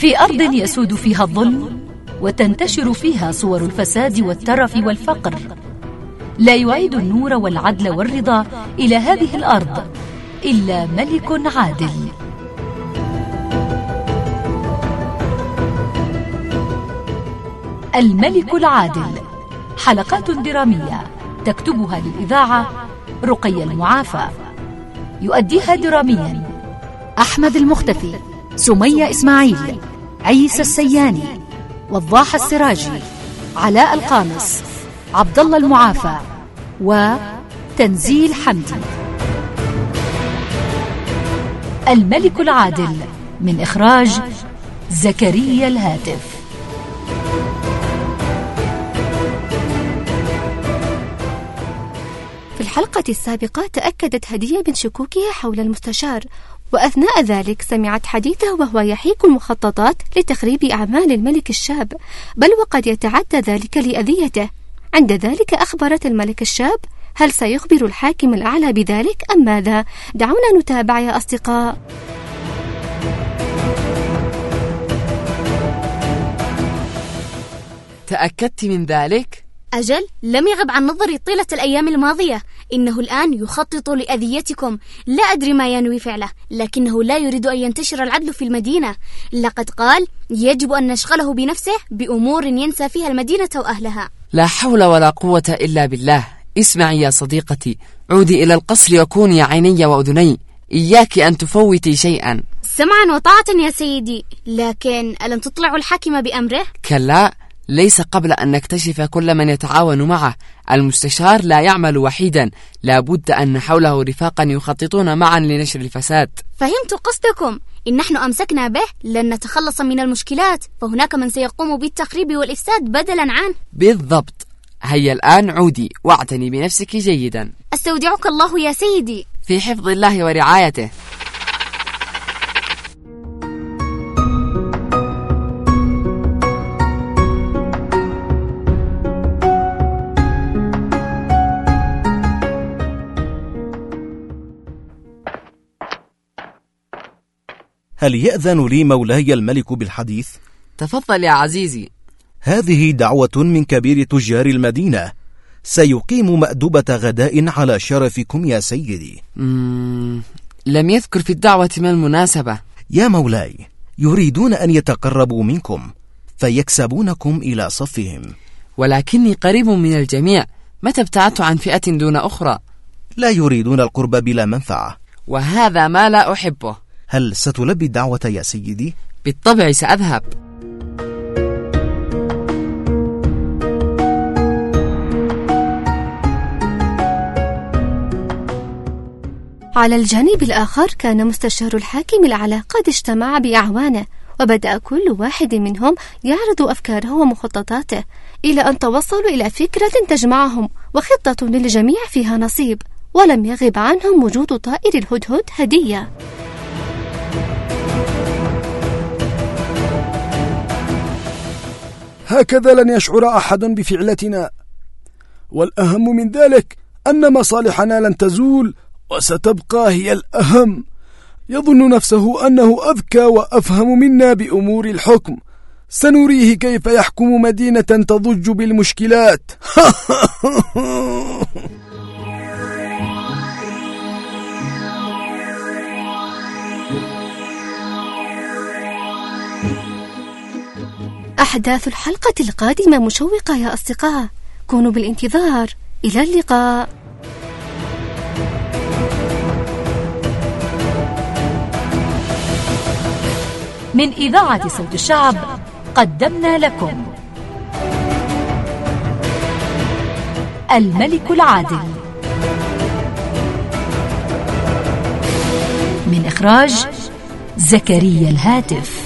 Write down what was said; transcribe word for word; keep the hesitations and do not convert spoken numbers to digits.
في أرض يسود فيها الظلم وتنتشر فيها صور الفساد والترف والفقر، لا يعيد النور والعدل والرضا إلى هذه الأرض إلا ملك عادل. الملك العادل، حلقات درامية تكتبها للإذاعة رقية المعافى، يؤديها دراميا أحمد المختفي، سمية إسماعيل، عيسى السياني، وضاح السراجي، علاء القامص، عبد الله المعافى، وتنزيل حمدي. الملك العادل من إخراج زكريا الهاتف. في الحلقة السابقة تأكدت هدية من شكوكها حول المستشار، وأثناء ذلك سمعت حديثه وهو يحيك المخططات لتخريب أعمال الملك الشاب، بل وقد يتعدى ذلك لأذيته. عند ذلك أخبرت الملك الشاب. هل سيخبر الحاكم الأعلى بذلك أم ماذا؟ دعونا نتابع يا أصدقاء. تأكدت من ذلك؟ أجل، لم يغب عن نظري طيلة الأيام الماضية. إنه الآن يخطط لأذيتكم. لا أدري ما ينوي فعله، لكنه لا يريد أن ينتشر العدل في المدينة. لقد قال يجب أن نشغله بنفسه بأمور ينسى فيها المدينة وأهلها. لا حول ولا قوة إلا بالله. اسمعي يا صديقتي، عودي إلى القصر وكوني عيني وأذني، إياك أن تفوتي شيئا. سمعا وطاعة يا سيدي، لكن ألم تطلع الحاكم بأمره؟ كلا، ليس قبل أن نكتشف كل من يتعاون معه. المستشار لا يعمل وحيدا، لابد أن حوله رفاقا يخططون معا لنشر الفساد. فهمت قصدكم. إن نحن أمسكنا به لن نتخلص من المشكلات، فهناك من سيقوم بالتخريب والإفساد بدلا عنه. بالضبط. هيا الآن عودي واعتني بنفسك جيدا. أستودعك الله يا سيدي. في حفظ الله ورعايته. هل يأذن لي مولاي الملك بالحديث؟ تفضل يا عزيزي. هذه دعوة من كبير تجار المدينة، سيقيم مأدبة غداء على شرفكم يا سيدي. مم... لم يذكر في الدعوة ما المناسبة. يا مولاي، يريدون أن يتقربوا منكم فيكسبونكم إلى صفهم. ولكني قريب من الجميع، متى ابتعدت عن فئة دون أخرى؟ لا يريدون القرب بلا منفعة، وهذا ما لا أحبه. هل ستلبي الدعوة يا سيدي؟ بالطبع سأذهب. على الجانب الآخر كان مستشار الحاكم الأعلى قد اجتمع بأعوانه، وبدأ كل واحد منهم يعرض أفكاره ومخططاته، إلى أن توصلوا إلى فكرة تجمعهم وخطة للجميع فيها نصيب. ولم يغب عنهم وجود طائر الهدهد هدية. هكذا لن يشعر أحد بفعلتنا، والأهم من ذلك أن مصالحنا لن تزول وستبقى هي الأهم. يظن نفسه أنه أذكى وأفهم منا بأمور الحكم. سنريه كيف يحكم مدينة تضج بالمشكلات. أحداث الحلقة القادمة مشوقة يا أصدقاء، كونوا بالانتظار. إلى اللقاء. من إذاعة صوت الشعب قدمنا لكم الملك العادل من إخراج زكريا الهاتف.